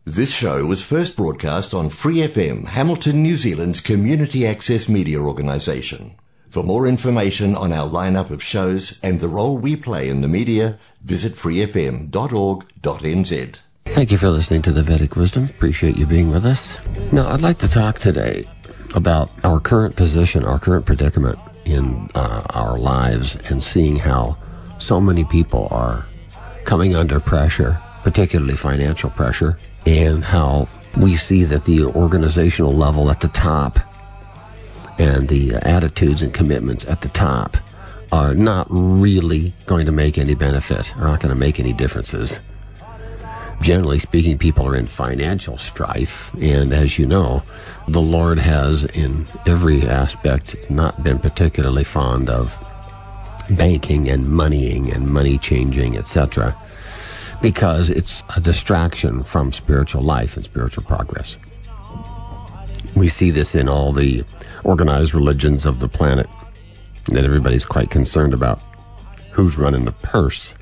This show was first broadcast on Free FM, Hamilton, New Zealand's community access media organisation. For more information on our lineup of shows and the role we play in the media, visit freefm.org.nz. Thank you for listening to The Vedic Wisdom. Appreciate you being with us. Now, I'd like to talk today about our current position, our current predicament in our lives, and seeing how so many people are coming under pressure, particularly financial pressure, and how we see that the organizational level at the top and the attitudes and commitments at the top are not really going to make any benefit, are not going to make any differences. Generally speaking, people are in financial strife, and as you know, the Lord has, in every aspect, not been particularly fond of banking and moneying and money changing, etc., because it's a distraction from spiritual life and spiritual progress. We see this in all the organized religions of the planet, that everybody's quite concerned about who's running the purse.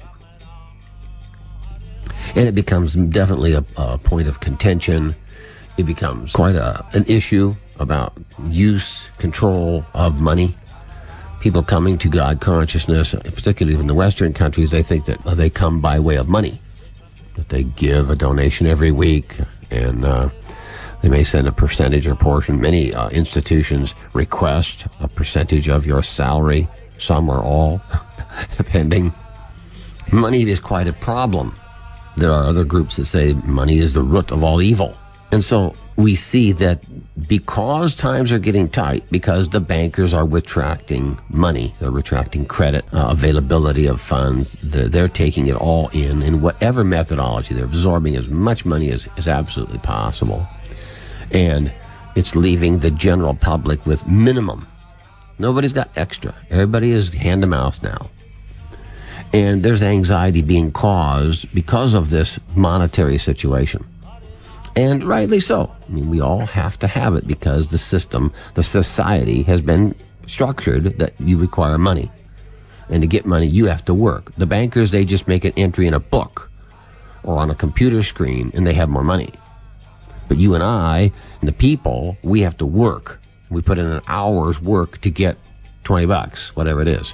And it becomes definitely a point of contention. It becomes quite an issue about use, control of money. People coming to God consciousness, particularly in the Western countries, they think that they come by way of money, that they give a donation every week, and they may send a percentage or portion. Many institutions request a percentage of your salary, some or all, depending. Money is quite a problem. There are other groups that say money is the root of all evil. And so we see that because times are getting tight, because the bankers are retracting money, they're retracting credit, availability of funds, they're taking it all in whatever methodology. They're absorbing as much money as is absolutely possible. And it's leaving the general public with minimum. Nobody's got extra. Everybody is hand to mouth now. And there's anxiety being caused because of this monetary situation. And rightly so. I mean, we all have to have it because the system, the society has been structured that you require money. And to get money, you have to work. The bankers, they just make an entry in a book or on a computer screen and they have more money. But you and I, and the people, we have to work. We put in an hour's work to get $20, whatever it is.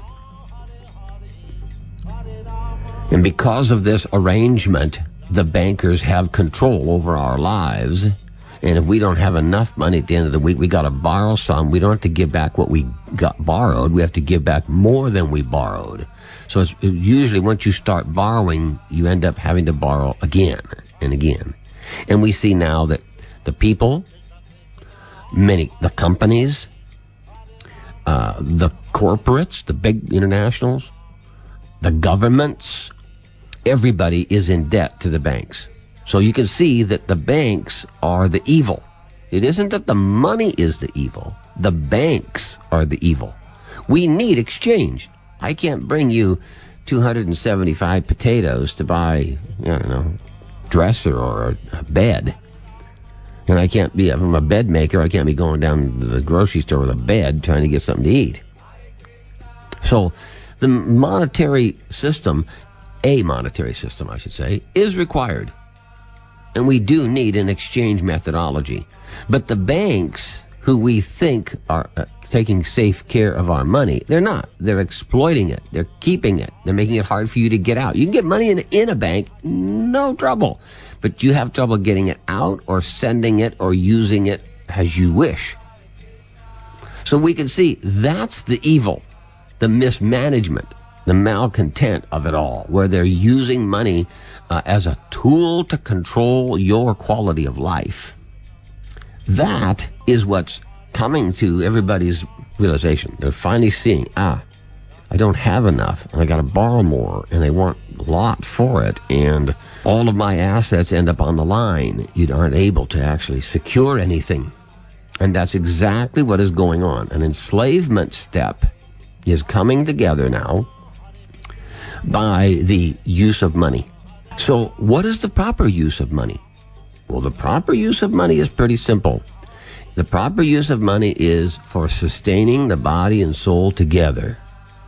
And because of this arrangement, the bankers have control over our lives. And if we don't have enough money at the end of the week, we got to borrow some. We don't have to give back what we got borrowed. We have to give back more than we borrowed. So it's usually once you start borrowing, you end up having to borrow again and again. And we see now that the people, the companies, the corporates, the big internationals, the governments, everybody is in debt to the banks. So you can see that the banks are the evil. It isn't that the money is the evil. The banks are the evil. We need exchange. I can't bring you 275 potatoes to buy, dresser or a bed. And I can't be, if I'm a bed maker, I can't be going down to the grocery store with a bed trying to get something to eat. So the monetary system, a monetary system, I should say, is required. And we do need an exchange methodology. But the banks, who we think are taking safe care of our money, they're not. They're exploiting it. They're keeping it. They're making it hard for you to get out. You can get money in a bank, no trouble. But you have trouble getting it out or sending it or using it as you wish. So we can see that's the evil, the mismanagement, the malcontent of it all, where they're using money as a tool to control your quality of life. That is what's coming to everybody's realization. They're finally seeing, I don't have enough, and I got to borrow more, and they want a lot for it, and all of my assets end up on the line. You aren't able to actually secure anything. And that's exactly what is going on. An enslavement step is coming together now by the use of money. So what is the proper use of money? Well, the proper use of money is pretty simple. The proper use of money is for sustaining the body and soul together,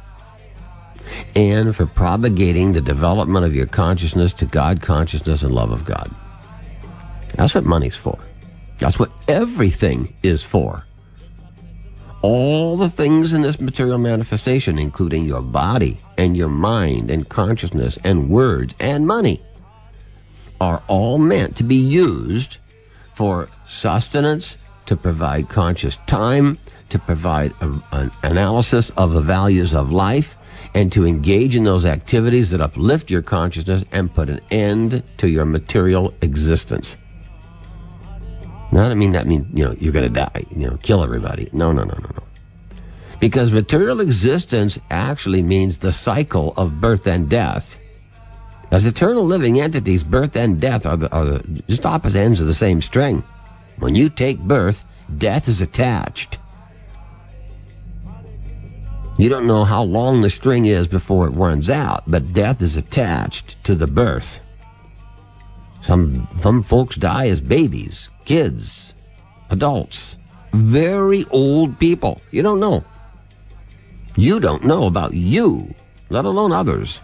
and for propagating the development of your consciousness to God consciousness and love of God. That's what money's for. That's what everything is for. All the things in this material manifestation, including your body and your mind and consciousness and words and money, are all meant to be used for sustenance, to provide conscious time, to provide an analysis of the values of life, and to engage in those activities that uplift your consciousness and put an end to your material existence. Now, I mean, that means, you're going to die, kill everybody. No. Because material existence actually means the cycle of birth and death. As eternal living entities, birth and death are the just opposite ends of the same string. When you take birth, death is attached. You don't know how long the string is before it runs out, but death is attached to the birth. Some folks die as babies, kids, adults, very old people. You don't know. You don't know about you, let alone others.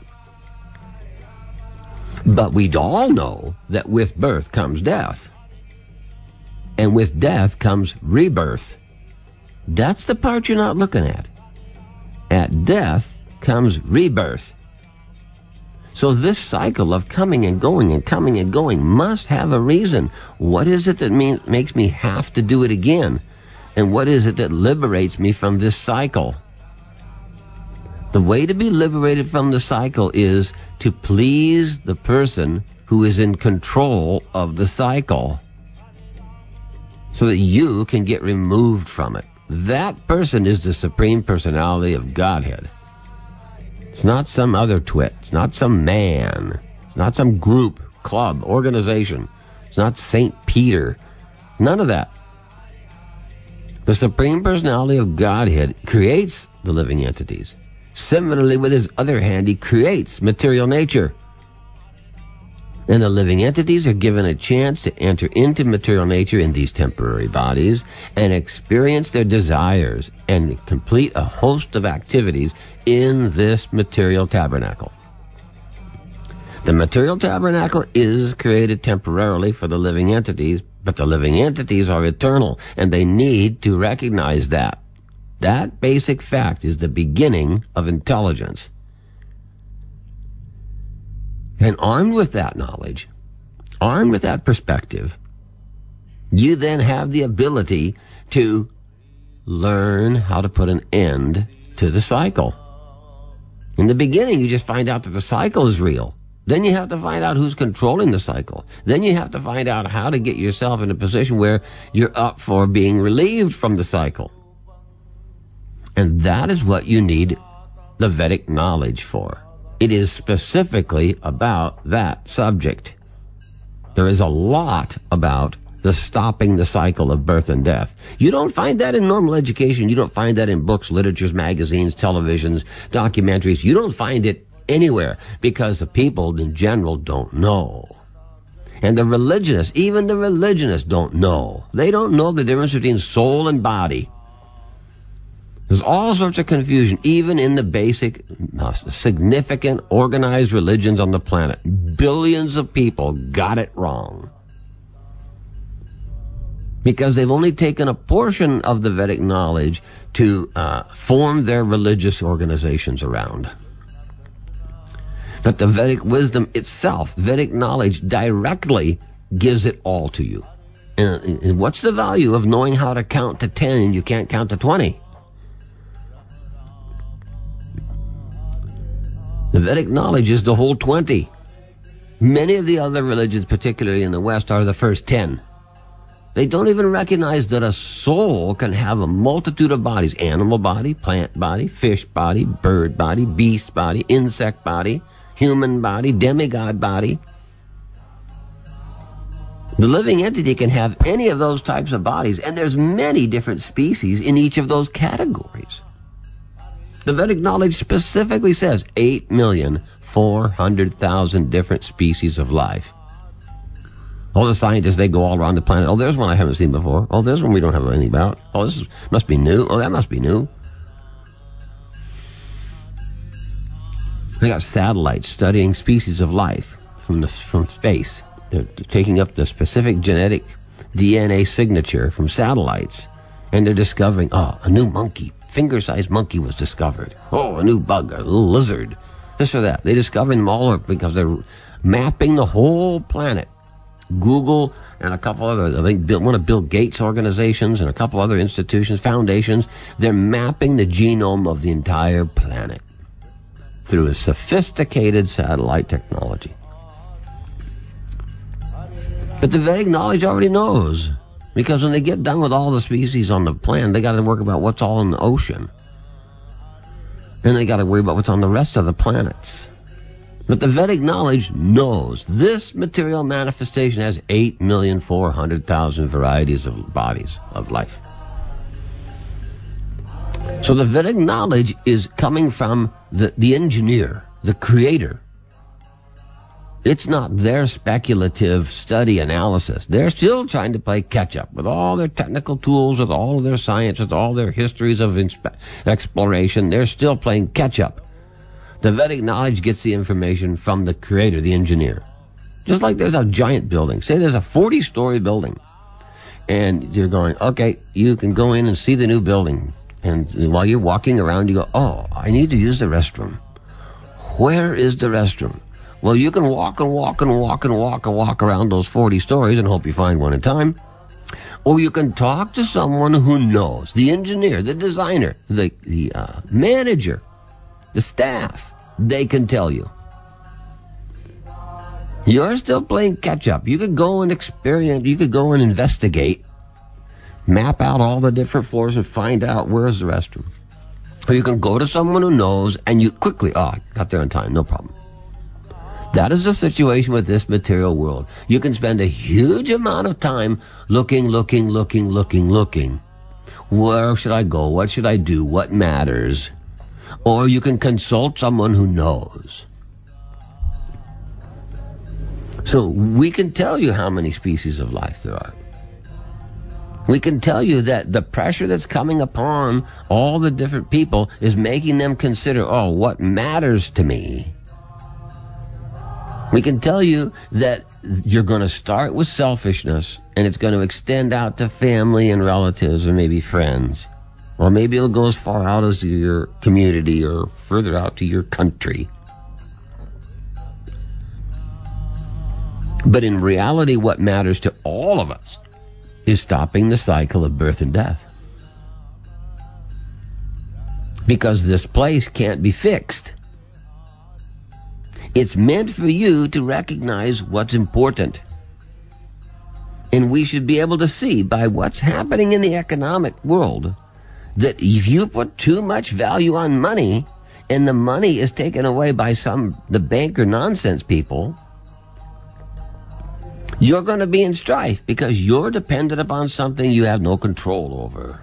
But we all know that with birth comes death. And with death comes rebirth. That's the part you're not looking at. At death comes rebirth. So this cycle of coming and going and coming and going must have a reason. What is it that makes me have to do it again? And what is it that liberates me from this cycle? The way to be liberated from the cycle is to please the person who is in control of the cycle, so that you can get removed from it. That person is the Supreme Personality of Godhead. It's not some other twit. It's not some man. It's not some group, club, organization. It's not St. Peter. None of that. The Supreme Personality of Godhead creates the living entities. Similarly, with his other hand, he creates material nature. And the living entities are given a chance to enter into material nature in these temporary bodies and experience their desires and complete a host of activities in this material tabernacle. The material tabernacle is created temporarily for the living entities, but the living entities are eternal, and they need to recognize that. That basic fact is the beginning of intelligence. And armed with that knowledge, armed with that perspective, you then have the ability to learn how to put an end to the cycle. In the beginning, you just find out that the cycle is real. Then you have to find out who's controlling the cycle. Then you have to find out how to get yourself in a position where you're up for being relieved from the cycle. And that is what you need the Vedic knowledge for. It is specifically about that subject. There is a lot about the stopping the cycle of birth and death. You don't find that in normal education. You don't find that in books, literatures, magazines, televisions, documentaries. You don't find it anywhere because the people in general don't know. And the religionists, even the religionists don't know. They don't know the difference between soul and body. There's all sorts of confusion, even in the basic, significant, organized religions on the planet. Billions of people got it wrong. Because they've only taken a portion of the Vedic knowledge to form their religious organizations around. But the Vedic wisdom itself, Vedic knowledge, directly gives it all to you. And what's the value of knowing how to count to 10 and you can't count to 20? The Vedic knowledge is the whole 20. Many of the other religions, particularly in the West, are the first 10. They don't even recognize that a soul can have a multitude of bodies. Animal body, plant body, fish body, bird body, beast body, insect body, human body, demigod body. The living entity can have any of those types of bodies, and there's many different species in each of those categories. The Vedic knowledge specifically says 8,400,000 different species of life. All the scientists, they go all around the planet. Oh, there's one I haven't seen before. Oh, there's one we don't have anything about. Oh, this must be new. Oh, that must be new. They got satellites studying species of life from space. They're taking up the specific genetic DNA signature from satellites, and they're discovering, a new monkey, finger-sized monkey was discovered. Oh, a new bug, a little lizard, this or that. They discover them all because they're mapping the whole planet. Google and a couple other, I think one of Bill Gates' organizations and a couple other institutions, foundations, they're mapping the genome of the entire planet through a sophisticated satellite technology. But the Vedic knowledge already knows, because when they get done with all the species on the planet, they got to work about what's all in the ocean. And they got to worry about what's on the rest of the planets. But the Vedic knowledge knows this material manifestation has 8,400,000 varieties of bodies of life. So the Vedic knowledge is coming from the engineer, the creator. It's not their speculative study analysis. They're still trying to play catch-up with all their technical tools, with all of their science, with all their histories of exploration. They're still playing catch-up. The Vedic knowledge gets the information from the creator, the engineer. Just like there's a giant building. Say there's a 40-story building. And you're going, okay, you can go in and see the new building. And while you're walking around, you go, I need to use the restroom. Where is the restroom? Well, you can walk around those 40 stories and hope you find one in time. Or you can talk to someone who knows, the engineer, the designer, the manager, the staff. They can tell you. You're still playing catch-up. You could go and experience, you could go and investigate, map out all the different floors and find out where's the restroom. Or you can go to someone who knows and you quickly, got there on time, no problem. That is the situation with this material world. You can spend a huge amount of time looking. Where should I go? What should I do? What matters? Or you can consult someone who knows. So we can tell you how many species of life there are. We can tell you that the pressure that's coming upon all the different people is making them consider, what matters to me? We can tell you that you're going to start with selfishness, and it's going to extend out to family and relatives and maybe friends. Or maybe it'll go as far out as your community or further out to your country. But in reality, what matters to all of us is stopping the cycle of birth and death. Because this place can't be fixed. It's meant for you to recognize what's important. And we should be able to see by what's happening in the economic world that if you put too much value on money and the money is taken away by the banker nonsense people, you're going to be in strife because you're dependent upon something you have no control over.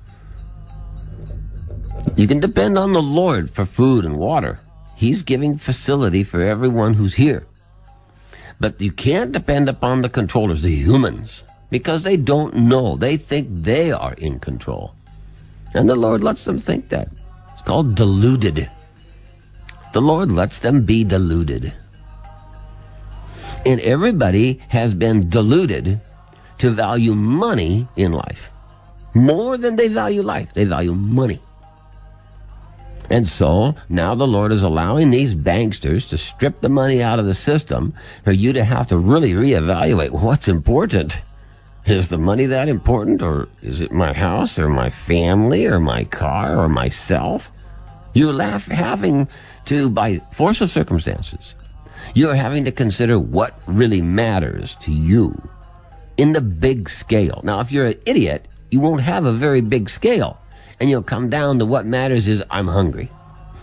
You can depend on the Lord for food and water. He's giving facility for everyone who's here. But you can't depend upon the controllers, the humans, because they don't know. They think they are in control. And the Lord lets them think that. It's called deluded. The Lord lets them be deluded. And everybody has been deluded to value money in life. More than they value life. They value money. And so now the Lord is allowing these banksters to strip the money out of the system for you to have to really reevaluate what's important. Is the money that important, or is it my house or my family or my car or myself? You're having to, by force of circumstances, you're having to consider what really matters to you in the big scale. Now, if you're an idiot, you won't have a very big scale. And you'll come down to what matters is I'm hungry.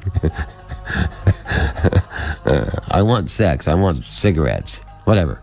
I want sex. I want cigarettes. Whatever.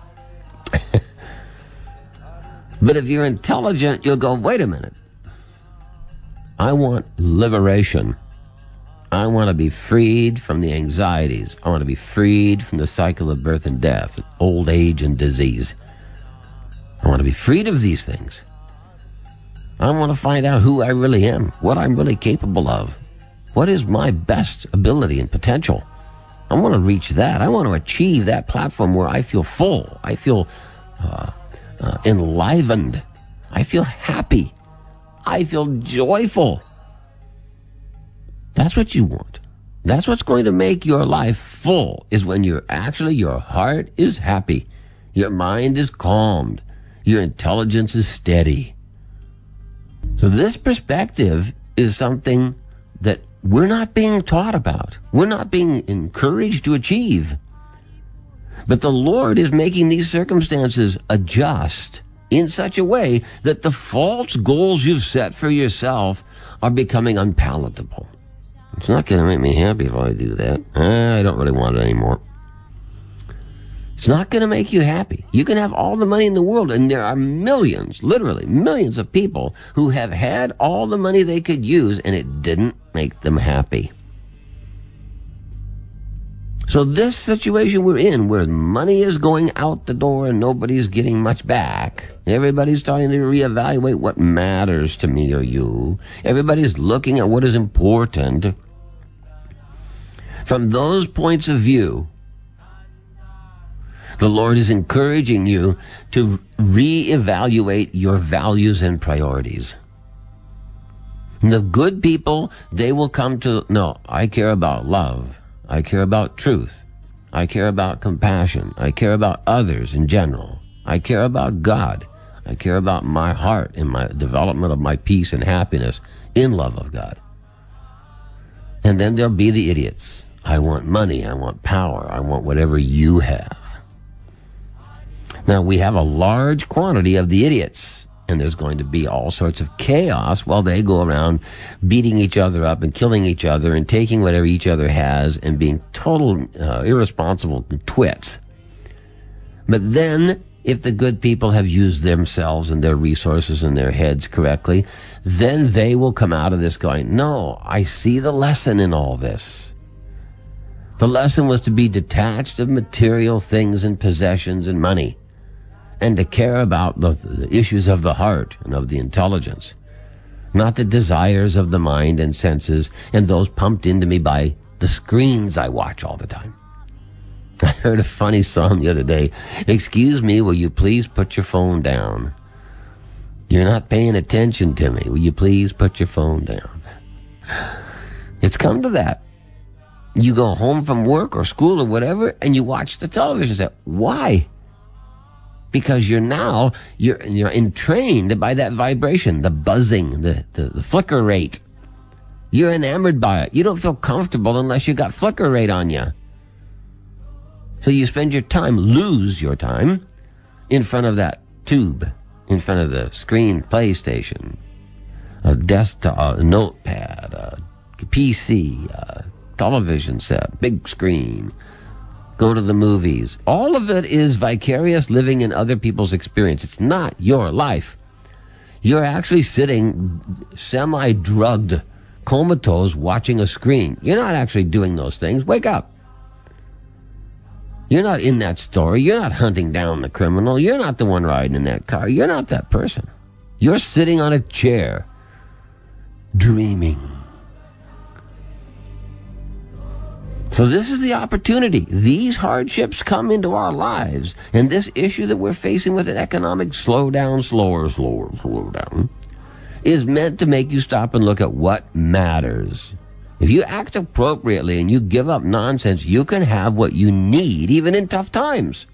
But if you're intelligent, you'll go, wait a minute. I want liberation. I want to be freed from the anxieties. I want to be freed from the cycle of birth and death, old age and disease. I want to be freed of these things. I want to find out who I really am, what I'm really capable of. What is my best ability and potential? I want to reach that. I want to achieve that platform where I feel full. I feel enlivened. I feel happy. I feel joyful. That's what you want. That's what's going to make your life full, is when your heart is happy. Your mind is calmed. Your intelligence is steady. So this perspective is something that we're not being taught about. We're not being encouraged to achieve. But the Lord is making these circumstances adjust in such a way that the false goals you've set for yourself are becoming unpalatable. It's not going to make me happy if I do that. I don't really want it anymore. It's not going to make you happy. You can have all the money in the world, and there are millions, literally millions of people who have had all the money they could use, and it didn't make them happy. So this situation we're in, where money is going out the door and nobody's getting much back, everybody's starting to reevaluate what matters to me or you. Everybody's looking at what is important. From those points of view, the Lord is encouraging you to reevaluate your values and priorities. And the good people, they will come to, no, I care about love. I care about truth. I care about compassion. I care about others in general. I care about God. I care about my heart and my development of my peace and happiness in love of God. And then there'll be the idiots. I want money. I want power. I want whatever you have. Now, we have a large quantity of the idiots, and there's going to be all sorts of chaos while they go around beating each other up and killing each other and taking whatever each other has and being total irresponsible twits. But then, if the good people have used themselves and their resources and their heads correctly, then they will come out of this going, no, I see the lesson in all this. The lesson was to be detached of material things and possessions and money, and to care about the issues of the heart and of the intelligence, not the desires of the mind and senses and those pumped into me by the screens I watch all the time. I heard a funny song the other day. Excuse me, will you please put your phone down? You're not paying attention to me. Will you please put your phone down? It's come to that. You go home from work or school or whatever, and you watch the television set. Why? Because you're entrained by that vibration, the buzzing, the flicker rate. You're enamored by it. You don't feel comfortable unless you got flicker rate on you. So you spend your time, lose your time, in front of that tube, in front of the screen PlayStation, a desktop, a notepad, a PC, a television set, big screen. Go to the movies. All of it is vicarious living in other people's experience. It's not your life. You're actually sitting semi-drugged, comatose, watching a screen. You're not actually doing those things. Wake up. You're not in that story. You're not hunting down the criminal. You're not the one riding in that car. You're not that person. You're sitting on a chair, dreaming. So this is the opportunity. These hardships come into our lives, and this issue that we're facing with an economic slow down, is meant to make you stop and look at what matters. If you act appropriately and you give up nonsense, you can have what you need, even in tough times.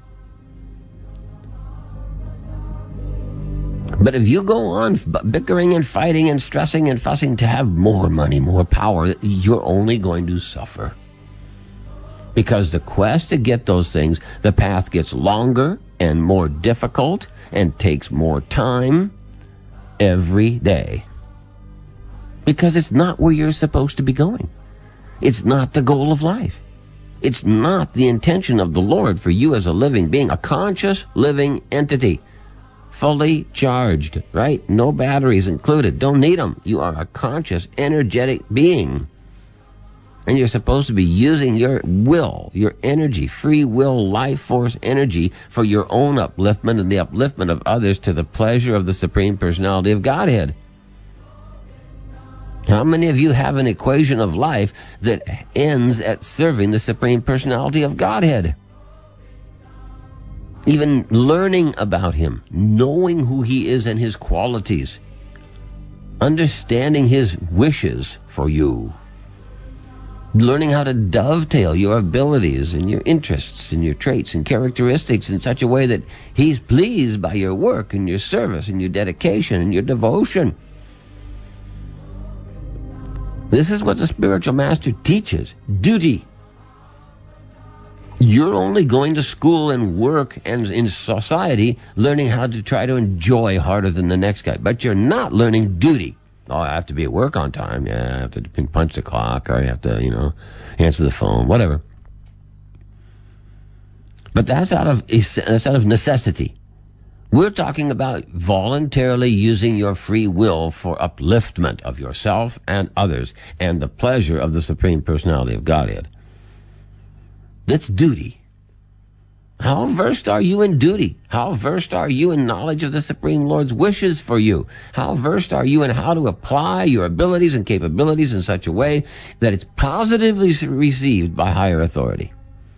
But if you go on bickering and fighting and stressing and fussing to have more money, more power, you're only going to suffer. Because the quest to get those things, the path gets longer and more difficult and takes more time every day. Because it's not where you're supposed to be going. It's not the goal of life. It's not the intention of the Lord for you as a living being, a conscious living entity, fully charged, right? No batteries included. Don't need them. You are a conscious, energetic being. And you're supposed to be using your will, your energy, free will, life force energy for your own upliftment and the upliftment of others to the pleasure of the Supreme Personality of Godhead. How many of you have an equation of life that ends at serving the Supreme Personality of Godhead? Even learning about Him, knowing who He is and His qualities, understanding His wishes for you, learning how to dovetail your abilities and your interests and your traits and characteristics in such a way that He's pleased by your work and your service and your dedication and your devotion. This is what the spiritual master teaches. Duty. You're only going to school and work and in society learning how to try to enjoy harder than the next guy. But you're not learning duty. Oh, I have to be at work on time. Yeah, I have to punch the clock, or I have to, answer the phone, whatever. But that's out of necessity. We're talking about voluntarily using your free will for upliftment of yourself and others and the pleasure of the Supreme Personality of Godhead. That's duty. How versed are you in duty? How versed are you in knowledge of the Supreme Lord's wishes for you? How versed are you in how to apply your abilities and capabilities in such a way that it's positively received by higher authority?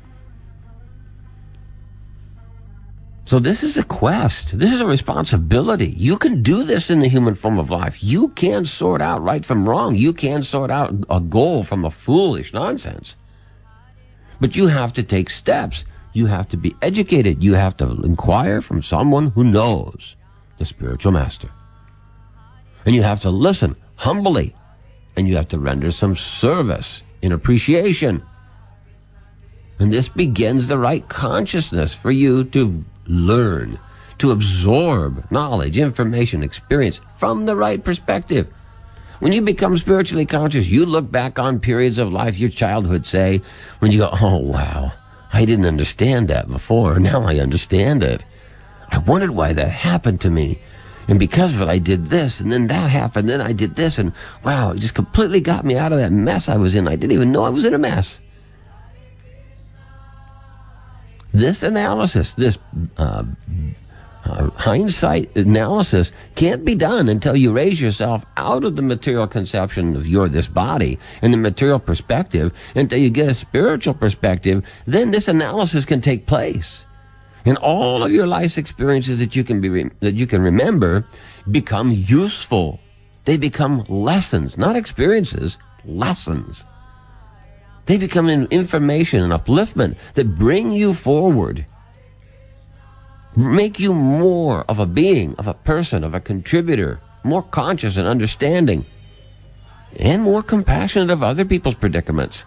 So this is a quest. This is a responsibility. You can do this in the human form of life. You can sort out right from wrong. You can sort out a goal from a foolish nonsense. But you have to take steps. You have to be educated. You have to inquire from someone who knows, the spiritual master. And you have to listen humbly. And you have to render some service in appreciation. And this begins the right consciousness for you to learn, to absorb knowledge, information, experience from the right perspective. When you become spiritually conscious, you look back on periods of life, your childhood, say, when you go, oh, wow, I didn't understand that before. Now I understand it. I wondered why that happened to me. And because of it, I did this, and then that happened, then I did this, and wow, it just completely got me out of that mess I was in. I didn't even know I was in a mess. This analysis, this hindsight analysis can't be done until you raise yourself out of the material conception of this body and the material perspective until you get a spiritual perspective. Then this analysis can take place. And all of your life's experiences that you can remember become useful. They become lessons, not experiences, lessons. They become information and upliftment that bring you forward, make you more of a being, of a person, of a contributor, more conscious and understanding, and more compassionate of other people's predicaments.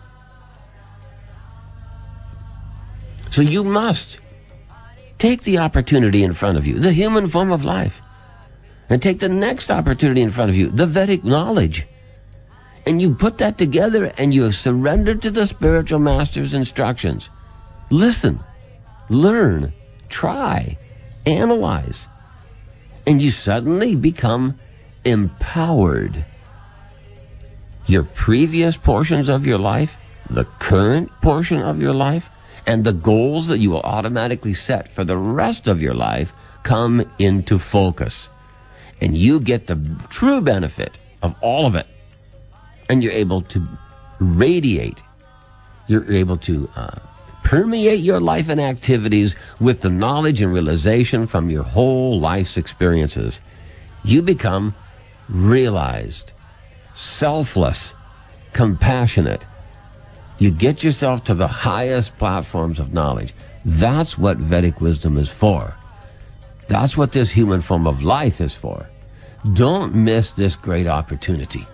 So you must take the opportunity in front of you, the human form of life, and take the next opportunity in front of you, the Vedic knowledge. And you put that together and you surrender to the spiritual master's instructions. Listen, learn, try, analyze. And you suddenly become empowered. Your previous portions of your life, the current portion of your life, and the goals that you will automatically set for the rest of your life come into focus. And you get the true benefit of all of it. And you're able to radiate. You're able to permeate your life and activities with the knowledge and realization from your whole life's experiences. You become realized, selfless, compassionate. You get yourself to the highest platforms of knowledge. That's what Vedic wisdom is for. That's what this human form of life is for. Don't miss this great opportunity.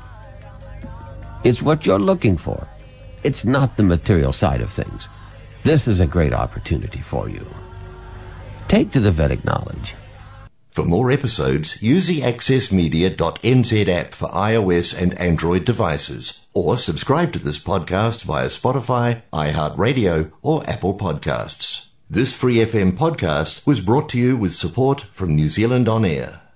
It's what you're looking for. It's not the material side of things. This is a great opportunity for you. Take to the Vedic knowledge. For more episodes, use the accessmedia.nz app for iOS and Android devices, or subscribe to this podcast via Spotify, iHeartRadio, or Apple Podcasts. This Free FM podcast was brought to you with support from New Zealand On Air.